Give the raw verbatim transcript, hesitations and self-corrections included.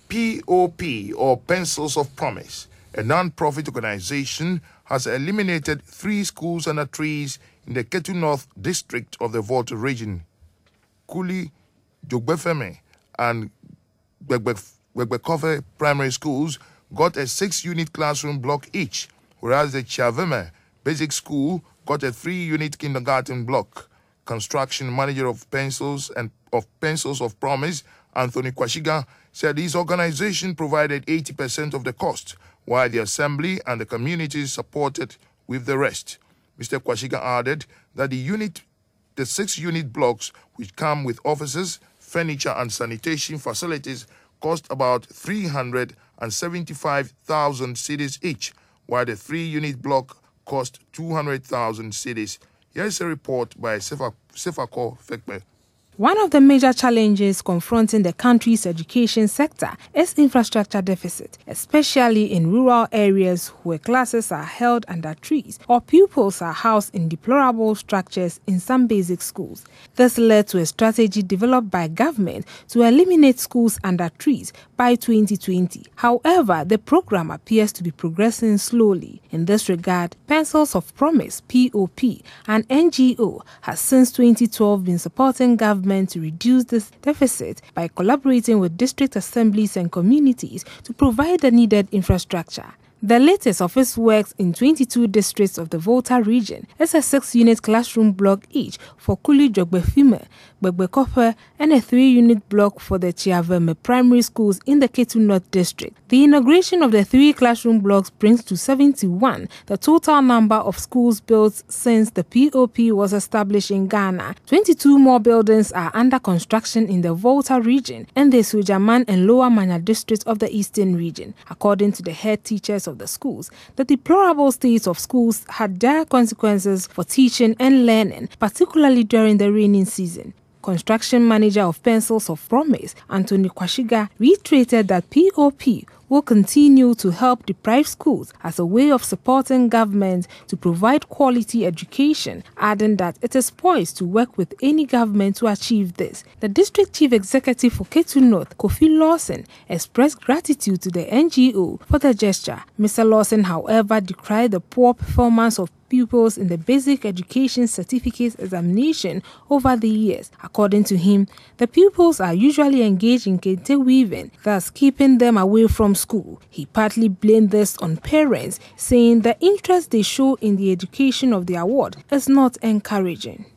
P O P, or Pencils of Promise, a non-profit organization, has eliminated three schools under trees in the Ketu North district of the Volta region. Kuli, Jogbefeme, and Begbekove primary schools got a six-unit classroom block each, whereas the Chaveme Basic School got a three-unit kindergarten block. Construction manager of Pencils and of Pencils of Promise, Anthony Kwashiga, said his organization provided eighty percent of the cost, while the assembly and the community supported with the rest. Mister Kwashiga added that the unit, the six-unit blocks, which come with offices, furniture and sanitation facilities, cost about three hundred seventy-five thousand cedis each, while the three-unit block cost two hundred thousand cedis. Here is a report by Sefako Fekpe. One of the major challenges confronting the country's education sector is infrastructure deficit, especially in rural areas where classes are held under trees or pupils are housed in deplorable structures in some basic schools. This led to a strategy developed by government to eliminate schools under trees by twenty twenty. However, the program appears to be progressing slowly. In this regard, Pencils of Promise, P O P, an N G O, has since twenty twelve been supporting government to reduce this deficit by collaborating with district assemblies and communities to provide the needed infrastructure. The latest of its works in twenty-two districts of the Volta region is a six-unit classroom block each for Kuli Jogbefime, Begbekove, and a three-unit block for the Chiaveme primary schools in the Ketu North district. The inauguration of the three classroom blocks brings to seventy-one the total number of schools built since the P O P was established in Ghana. twenty-two more buildings are under construction in the Volta region and the Sujaman and Lower Manya districts of the Eastern region. According to the head teachers of the schools, the deplorable state of schools had dire consequences for teaching and learning, particularly during the rainy season. Construction manager of Pencils of Promise, Anthony Kwashiga, reiterated that P O P will continue to help deprived schools as a way of supporting government to provide quality education, adding that it is poised to work with any government to achieve this. The district chief executive for Ketu North, Kofi Lawson, expressed gratitude to the N G O for the gesture. Mister Lawson, however, decried the poor performance of pupils in the basic education certificate examination over the years. According to him, the pupils are usually engaged in kente weaving, thus keeping them away from school. He partly blamed this on parents, saying the interest they show in the education of the award is not encouraging.